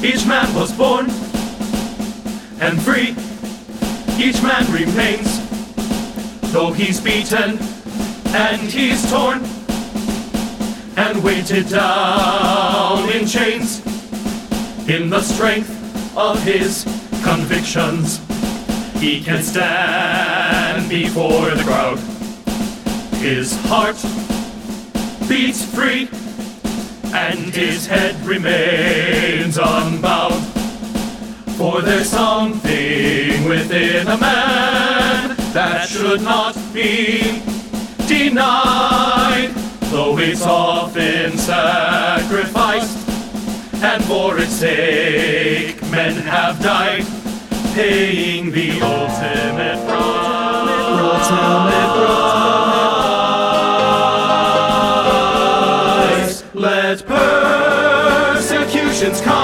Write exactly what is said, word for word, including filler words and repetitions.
Each man was born and free. Each man remains, though he's beaten and he's torn and weighted down in chains. In the strength of his convictions, he can stand before the crowd. His heart beats free, and his head remains unbowed. For there's something within a man that should not be denied, though it's often sacrificed, and for its sake men have died, paying the ultimate price. Ultimate price. Let persecutions come.